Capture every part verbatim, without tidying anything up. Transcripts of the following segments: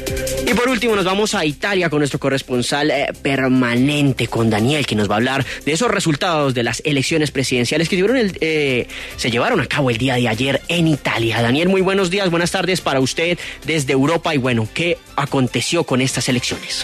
Y por último nos vamos a Italia con nuestro corresponsal eh, permanente, con Daniel, que nos va a hablar de esos resultados de las elecciones presidenciales que tuvieron el, eh, se llevaron a cabo el día de ayer en Italia. Daniel, muy buenos días, buenas tardes para usted desde Europa y bueno, ¿qué aconteció con estas elecciones?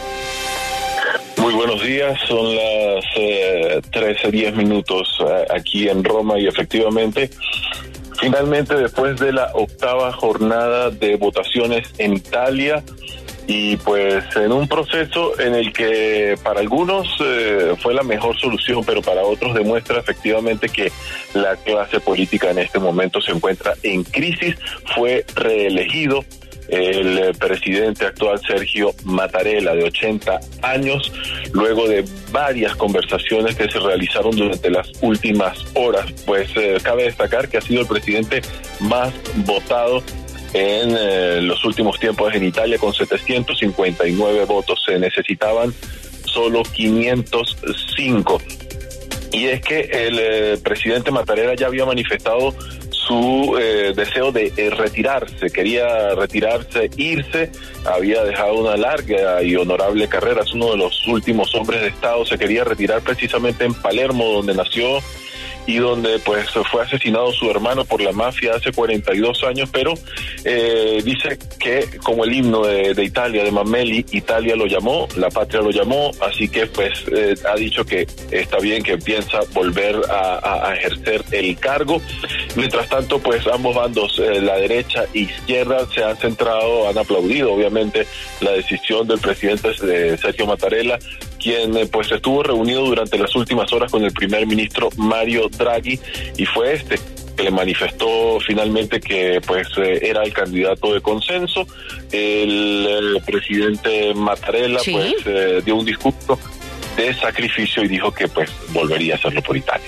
Muy buenos días, son las eh, trece diez minutos eh, aquí en Roma y efectivamente, finalmente después de la octava jornada de votaciones en Italia y pues en un proceso en el que para algunos eh, fue la mejor solución, pero para otros demuestra efectivamente que la clase política en este momento se encuentra en crisis, fue reelegido el presidente actual Sergio Mattarella, de ochenta años, luego de varias conversaciones que se realizaron durante las últimas horas. Pues eh, cabe destacar que ha sido el presidente más votado en eh, los últimos tiempos en Italia, con setecientos cincuenta y nueve votos. Se necesitaban solo quinientos cinco. Y es que el eh, presidente Mattarella ya había manifestado su eh, deseo de eh, retirarse, quería retirarse, irse, había dejado una larga y honorable carrera, es uno de los últimos hombres de Estado, se quería retirar precisamente en Palermo, donde nació y donde pues fue asesinado su hermano por la mafia hace cuarenta y dos años, pero eh, dice que como el himno de, de Italia, de Mameli, Italia lo llamó, la patria lo llamó, así que pues eh, ha dicho que está bien, que piensa volver a, a, a ejercer el cargo. Mientras tanto, pues ambos bandos, eh, la derecha e izquierda, se han centrado, han aplaudido obviamente la decisión del presidente de Sergio Mattarella, quien eh, pues estuvo reunido durante las últimas horas con el primer ministro Mario Draghi, y fue este que le manifestó finalmente que pues eh, era el candidato de consenso. El, el presidente Mattarella ¿Sí? pues eh, dio un discurso de sacrificio y dijo que pues volvería a hacerlo por Italia.